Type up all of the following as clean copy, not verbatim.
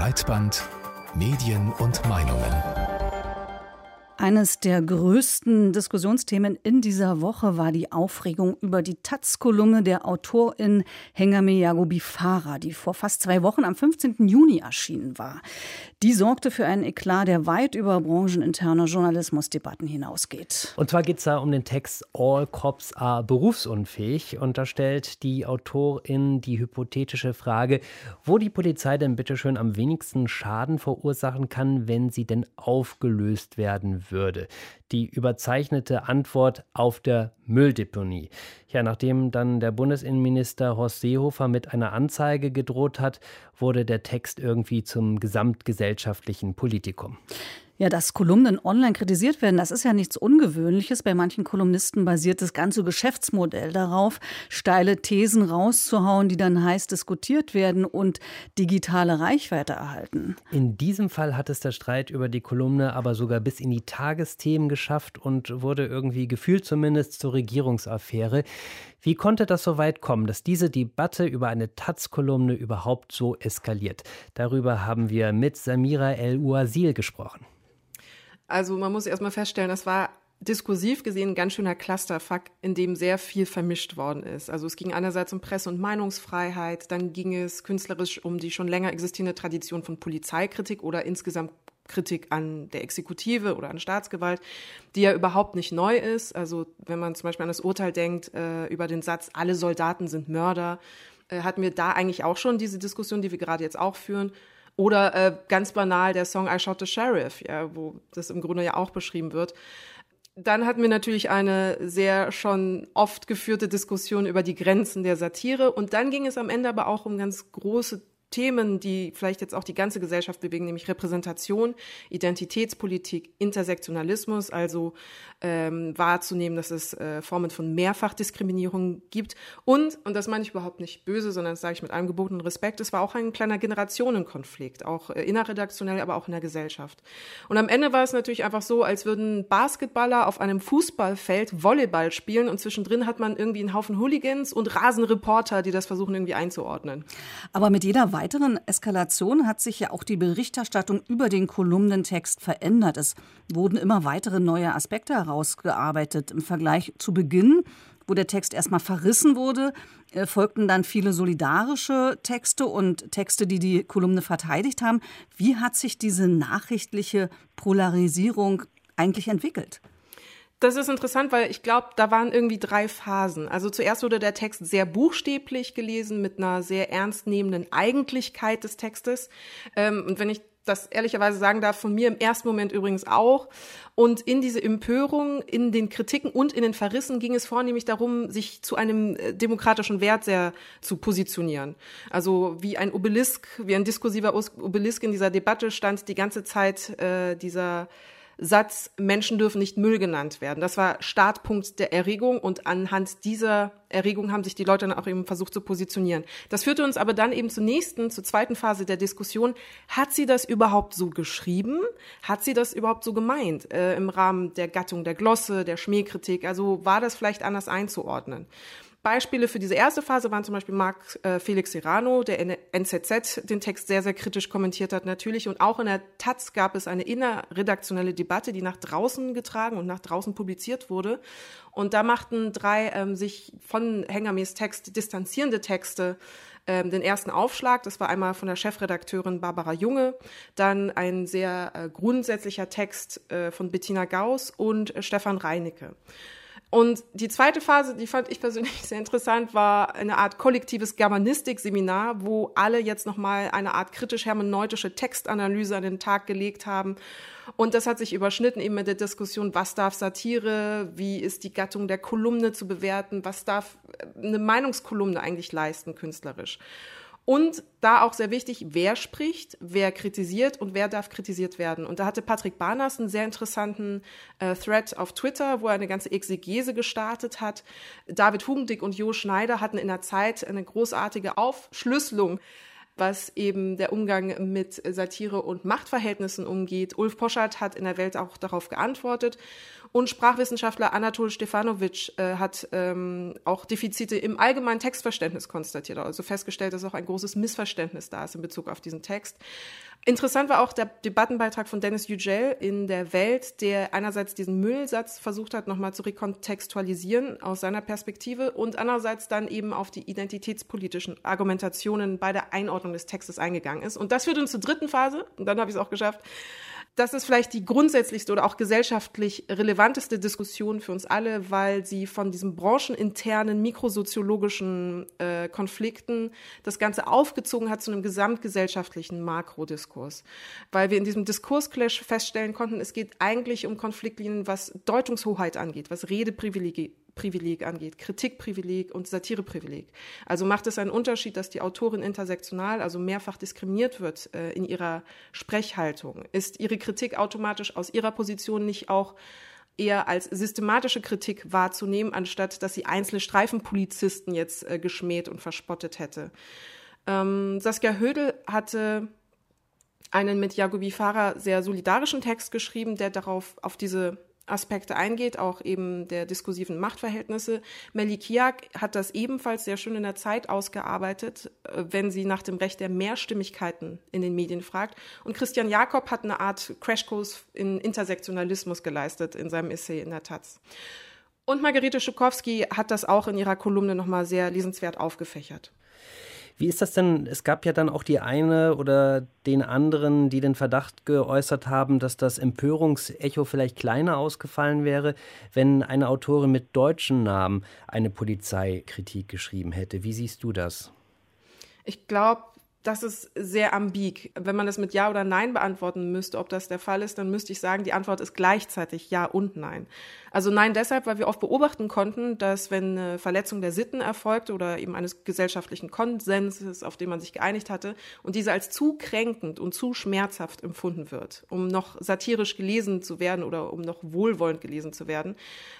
Breitband Medien und Meinungen. Eines der größten Diskussionsthemen in dieser Woche war die Aufregung über die Taz-Kolumne der Autorin Hengame Yaghoubi Farah, die vor fast 2 Wochen am 15. Juni erschienen war. Die sorgte für einen Eklat, der weit über brancheninterne Journalismusdebatten hinausgeht. Und zwar geht es da um den Text All Cops are berufsunfähig. Und da stellt die Autorin die hypothetische Frage, wo die Polizei denn bitteschön am wenigsten Schaden verursachen kann, wenn sie denn aufgelöst werden würde. Die überzeichnete Antwort: auf der Mülldeponie. Ja, nachdem dann der Bundesinnenminister Horst Seehofer mit einer Anzeige gedroht hat, wurde der Text irgendwie zum gesamtgesellschaftlichen Politikum. Ja, dass Kolumnen online kritisiert werden, das ist ja nichts Ungewöhnliches. Bei manchen Kolumnisten basiert das ganze Geschäftsmodell darauf, steile Thesen rauszuhauen, die dann heiß diskutiert werden und digitale Reichweite erhalten. In diesem Fall hat es der Streit über die Kolumne aber sogar bis in die Tagesthemen geschafft und wurde irgendwie gefühlt zumindest zur Regierungsaffäre. Wie konnte das so weit kommen, dass diese Debatte über eine Taz-Kolumne überhaupt so eskaliert? Darüber haben wir mit Samira El-Ouazil gesprochen. Also man muss erstmal feststellen, das war diskursiv gesehen ein ganz schöner Clusterfuck, in dem sehr viel vermischt worden ist. Also es ging einerseits um Presse- und Meinungsfreiheit, dann ging es künstlerisch um die schon länger existierende Tradition von Polizeikritik oder insgesamt Kritik an der Exekutive oder an Staatsgewalt, die ja überhaupt nicht neu ist. Also wenn man zum Beispiel an das Urteil denkt über den Satz, alle Soldaten sind Mörder, hatten wir da eigentlich auch schon diese Diskussion, die wir gerade jetzt auch führen. Oder ganz banal der Song I Shot the Sheriff, ja, wo das im Grunde ja auch beschrieben wird. Dann hatten wir natürlich eine sehr schon oft geführte Diskussion über die Grenzen der Satire. Und dann ging es am Ende aber auch um ganz große Themen, die vielleicht jetzt auch die ganze Gesellschaft bewegen, nämlich Repräsentation, Identitätspolitik, Intersektionalismus, also wahrzunehmen, dass es Formen von Mehrfachdiskriminierung gibt. Und das meine ich überhaupt nicht böse, sondern das sage ich mit allem gebotenen Respekt, es war auch ein kleiner Generationenkonflikt, auch innerredaktionell, aber auch in der Gesellschaft. Und am Ende war es natürlich einfach so, als würden Basketballer auf einem Fußballfeld Volleyball spielen und zwischendrin hat man irgendwie einen Haufen Hooligans und Rasenreporter, die das versuchen irgendwie einzuordnen. Aber mit jeder weiteren Eskalation hat sich ja auch die Berichterstattung über den Kolumnentext verändert. Es wurden immer weitere neue Aspekte herausgearbeitet. Im Vergleich zu Beginn, wo der Text erstmal verrissen wurde, folgten dann viele solidarische Texte und Texte, die die Kolumne verteidigt haben. Wie hat sich diese nachrichtliche Polarisierung eigentlich entwickelt? Das ist interessant, weil ich glaube, da waren irgendwie 3 Phasen. Also zuerst wurde der Text sehr buchstäblich gelesen mit einer sehr ernstnehmenden Eigentlichkeit des Textes. Und wenn ich das ehrlicherweise sagen darf, von mir im ersten Moment übrigens auch. Und in diese Empörung, in den Kritiken und in den Verrissen ging es vornehmlich darum, sich zu einem demokratischen Wert sehr zu positionieren. Also wie ein Obelisk, wie ein diskursiver Obelisk in dieser Debatte stand die ganze Zeit dieser Satz, Menschen dürfen nicht Müll genannt werden. Das war Startpunkt der Erregung und anhand dieser Erregung haben sich die Leute dann auch eben versucht zu positionieren. Das führte uns aber dann eben zur zweiten Phase der Diskussion. Hat sie das überhaupt so geschrieben? Hat sie das überhaupt so gemeint im Rahmen der Gattung der Glosse, der Schmähkritik? Also war das vielleicht anders einzuordnen? Beispiele für diese erste Phase waren zum Beispiel Marc Felix Serrano, der in der NZZ den Text sehr, sehr kritisch kommentiert hat natürlich. Und auch in der Taz gab es eine innerredaktionelle Debatte, die nach draußen getragen und nach draußen publiziert wurde. Und da machten 3 sich von Hengames Text distanzierende Texte den ersten Aufschlag. Das war einmal von der Chefredakteurin Barbara Junge, dann ein sehr grundsätzlicher Text von Bettina Gauss und Stefan Reinicke. Und die zweite Phase, die fand ich persönlich sehr interessant, war eine Art kollektives Germanistik-Seminar, wo alle jetzt nochmal eine Art kritisch-hermeneutische Textanalyse an den Tag gelegt haben. Und das hat sich überschnitten eben mit der Diskussion, was darf Satire, wie ist die Gattung der Kolumne zu bewerten, was darf eine Meinungskolumne eigentlich leisten künstlerisch. Und da auch sehr wichtig, wer spricht, wer kritisiert und wer darf kritisiert werden. Und da hatte Patrick Barners einen sehr interessanten Thread auf Twitter, wo er eine ganze Exegese gestartet hat. David Hugendick und Jo Schneider hatten in der Zeit eine großartige Aufschlüsselung, was eben der Umgang mit Satire und Machtverhältnissen umgeht. Ulf Poschardt hat in der Welt auch darauf geantwortet. Und Sprachwissenschaftler Anatol Stefanovic hat auch Defizite im allgemeinen Textverständnis konstatiert, also festgestellt, dass auch ein großes Missverständnis da ist in Bezug auf diesen Text. Interessant war auch der Debattenbeitrag von Dennis Yücel in der Welt, der einerseits diesen Müllsatz versucht hat, nochmal zu rekontextualisieren aus seiner Perspektive und andererseits dann eben auf die identitätspolitischen Argumentationen bei der Einordnung des Textes eingegangen ist. Und das führt uns zur dritten Phase, und dann habe ich es auch geschafft. Das ist vielleicht die grundsätzlichste oder auch gesellschaftlich relevanteste Diskussion für uns alle, weil sie von diesen brancheninternen, mikrosoziologischen Konflikten das Ganze aufgezogen hat zu einem gesamtgesellschaftlichen Makrodiskurs. Weil wir in diesem Diskursclash feststellen konnten, es geht eigentlich um Konfliktlinien, was Deutungshoheit angeht, was Redeprivileg angeht, Kritikprivileg und Satireprivileg. Also macht es einen Unterschied, dass die Autorin intersektional, also mehrfach diskriminiert wird in ihrer Sprechhaltung? Ist ihre Kritik automatisch aus ihrer Position nicht auch eher als systematische Kritik wahrzunehmen, anstatt dass sie einzelne Streifenpolizisten jetzt geschmäht und verspottet hätte? Saskia Hödel hatte einen mit Yagubi Farah sehr solidarischen Text geschrieben, der auf diese Aspekte eingeht, auch eben der diskursiven Machtverhältnisse. Melih Kiak hat das ebenfalls sehr schön in der Zeit ausgearbeitet, wenn sie nach dem Recht der Mehrstimmigkeiten in den Medien fragt. Und Christian Jakob hat eine Art Crashkurs in Intersektionalismus geleistet in seinem Essay in der Taz. Und Margarete Schukowski hat das auch in ihrer Kolumne nochmal sehr lesenswert aufgefächert. Wie ist das denn? Es gab ja dann auch die eine oder den anderen, die den Verdacht geäußert haben, dass das Empörungsecho vielleicht kleiner ausgefallen wäre, wenn eine Autorin mit deutschen Namen eine Polizeikritik geschrieben hätte. Wie siehst du das? Ich glaube, das ist sehr ambig. Wenn man das mit Ja oder Nein beantworten müsste, ob das der Fall ist, dann müsste ich sagen, die Antwort ist gleichzeitig Ja und Nein. Also Nein deshalb, weil wir oft beobachten konnten, dass wenn eine Verletzung der Sitten erfolgte oder eben eines gesellschaftlichen Konsenses, auf den man sich geeinigt hatte, und diese als zu kränkend und zu schmerzhaft empfunden wird, um noch satirisch gelesen zu werden oder um noch wohlwollend gelesen zu werden,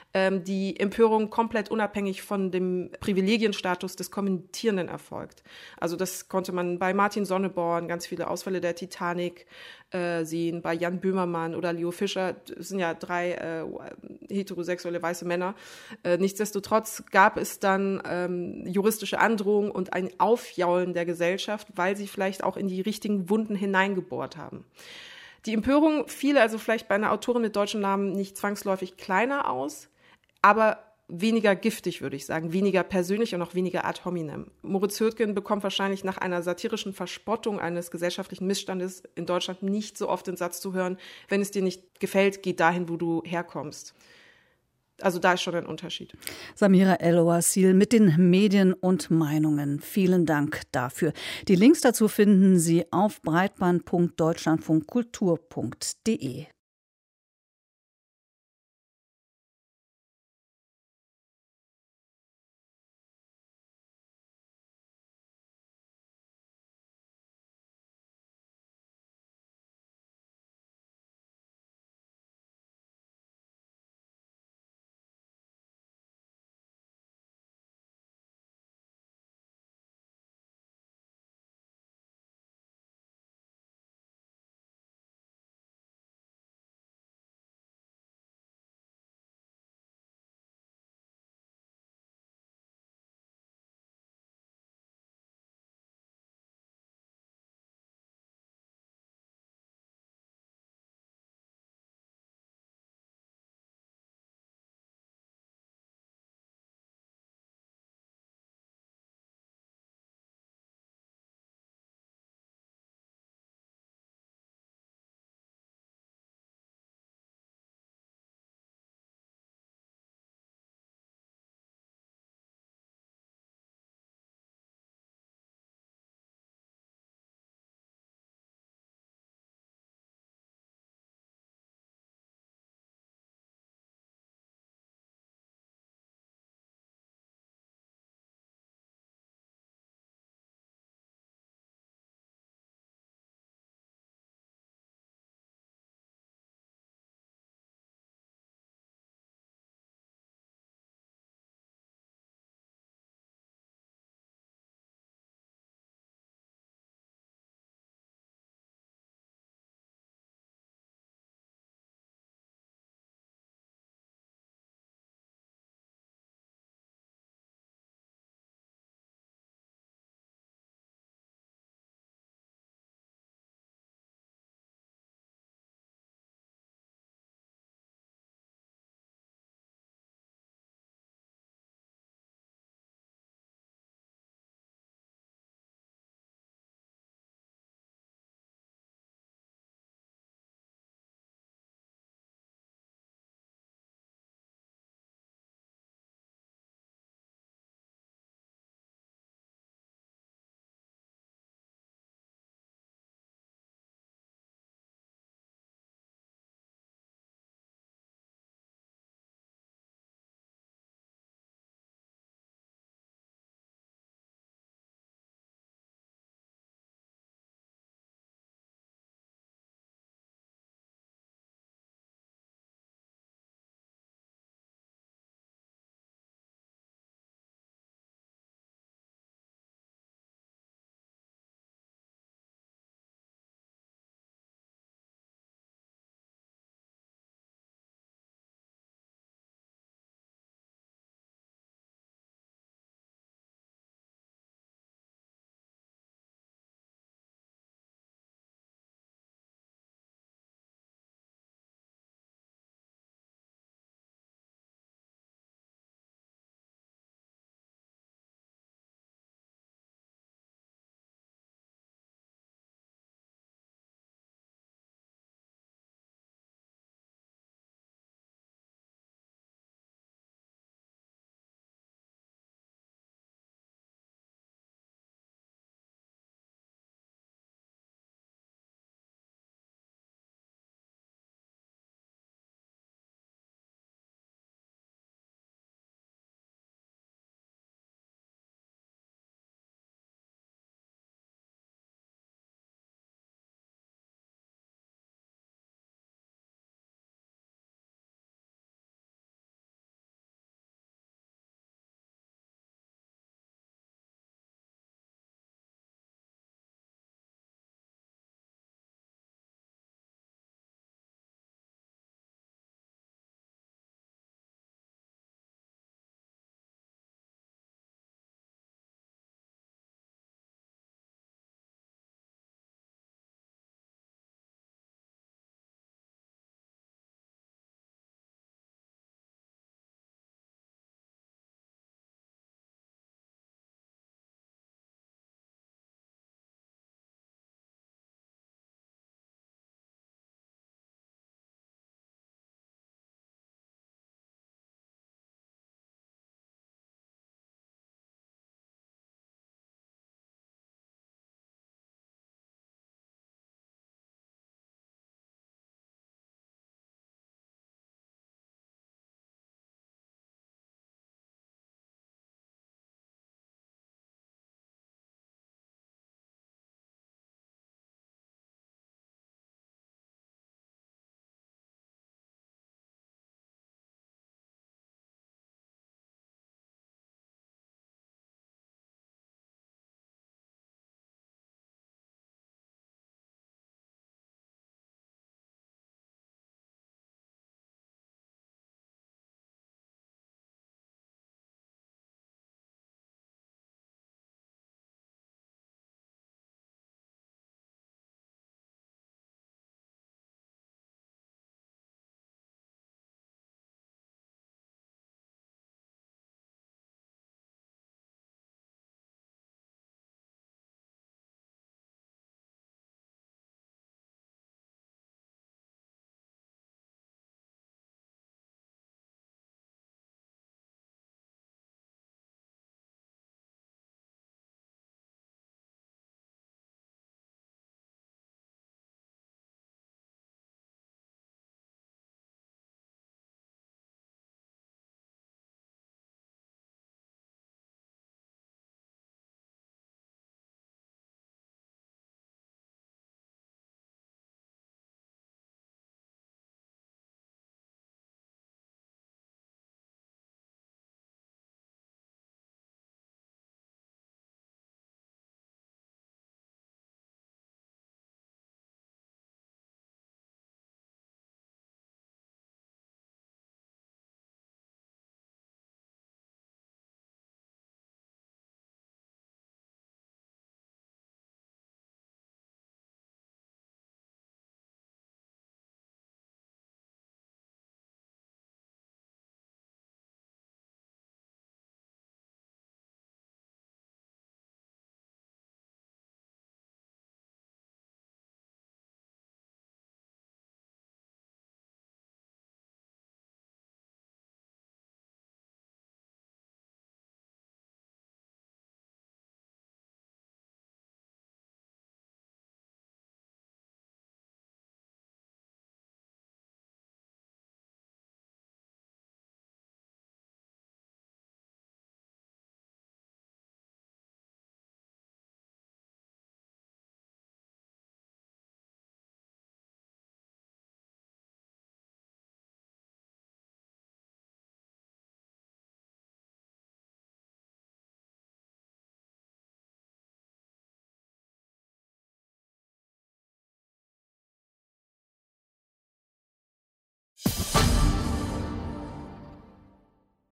die Empörung komplett unabhängig von dem Privilegienstatus des Kommentierenden erfolgt. Also das konnte man bei Martin Sonneborn, ganz viele Ausfälle der Titanic sehen, bei Jan Böhmermann oder Leo Fischer, das sind ja 3 heterosexuelle weiße Männer. Nichtsdestotrotz gab es dann juristische Androhungen und ein Aufjaulen der Gesellschaft, weil sie vielleicht auch in die richtigen Wunden hineingebohrt haben. Die Empörung fiel also vielleicht bei einer Autorin mit deutschem Namen nicht zwangsläufig kleiner aus, aber weniger giftig, würde ich sagen, weniger persönlich und auch weniger ad hominem. Moritz Hürtgen bekommt wahrscheinlich nach einer satirischen Verspottung eines gesellschaftlichen Missstandes in Deutschland nicht so oft den Satz zu hören, wenn es dir nicht gefällt, geh dahin, wo du herkommst. Also da ist schon ein Unterschied. Samira El-Oasil mit den Medien und Meinungen. Vielen Dank dafür. Die Links dazu finden Sie auf breitband.deutschlandfunkkultur.de.